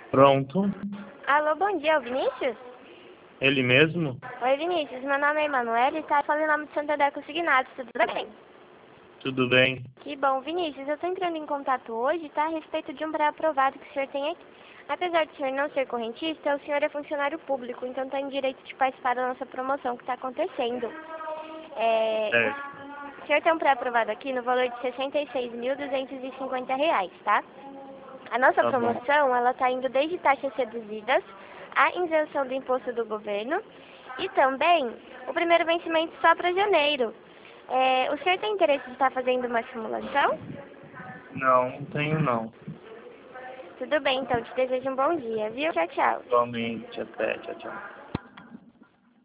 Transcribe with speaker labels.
Speaker 1: Pronto.
Speaker 2: Alô, bom dia, é o Vinícius?
Speaker 1: Ele mesmo?
Speaker 2: Oi, Vinícius, meu nome é Emanuele e tá falando em nome de Santander Consignados, tudo bem?
Speaker 1: Tudo bem?
Speaker 2: Que bom, Vinícius, eu tô entrando em contato hoje, tá, a respeito de um pré-aprovado que o senhor tem aqui. Apesar de o senhor não ser correntista, o senhor é funcionário público, então tem direito de participar da nossa promoção que está acontecendo.
Speaker 1: É.
Speaker 2: O senhor tem um pré-aprovado aqui no valor de R$ 66.250, tá? A nossa
Speaker 1: Tá bom.
Speaker 2: promoção, ela tá indo desde taxas reduzidas, a isenção do imposto do governo e também o primeiro vencimento só para janeiro. O senhor tem interesse de estar fazendo uma simulação?
Speaker 1: Não tenho não.
Speaker 2: Tudo bem, então te desejo um bom dia, viu? Tchau, tchau.
Speaker 1: Igualmente, até. Tchau, tchau.